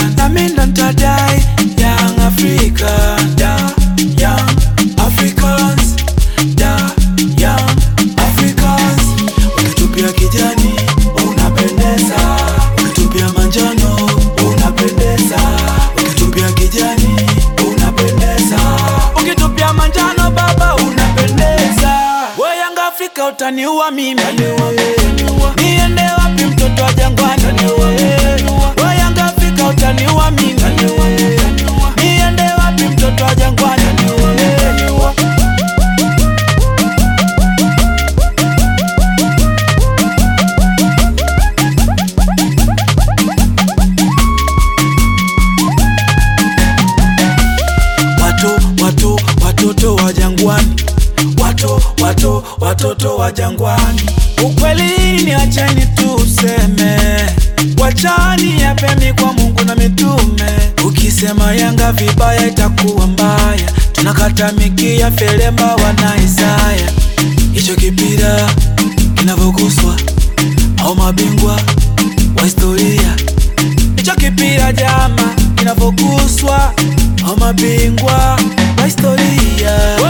nami ndo nitadai Young Africa, da Young Africans, da Young Africans. Ukitupia kijani unapendeza, ukitupia manjano unapendeza, ukitupia kijani unapendeza, ukitupia manjano baba unapendeza. We Young Africa utaniua mimi, niende wapi mtoto wa jangwani? We Young Africa utaniua mimi, niende wapi mtoto wa jangwani? Watoto wa jangwani, watoto wa jangwani. Ukweli ni achani tuseme, wachani ya pemi kwa Mungu na mitume. Ukisema Yanga vibaya itakuwa mbaya, tunakata mikia Felemba wana Isaya. Hicho kipira kinavoguswa au mabingwa wa historia, hicho kipira jama kinavoguswa au mabingwa wa historia.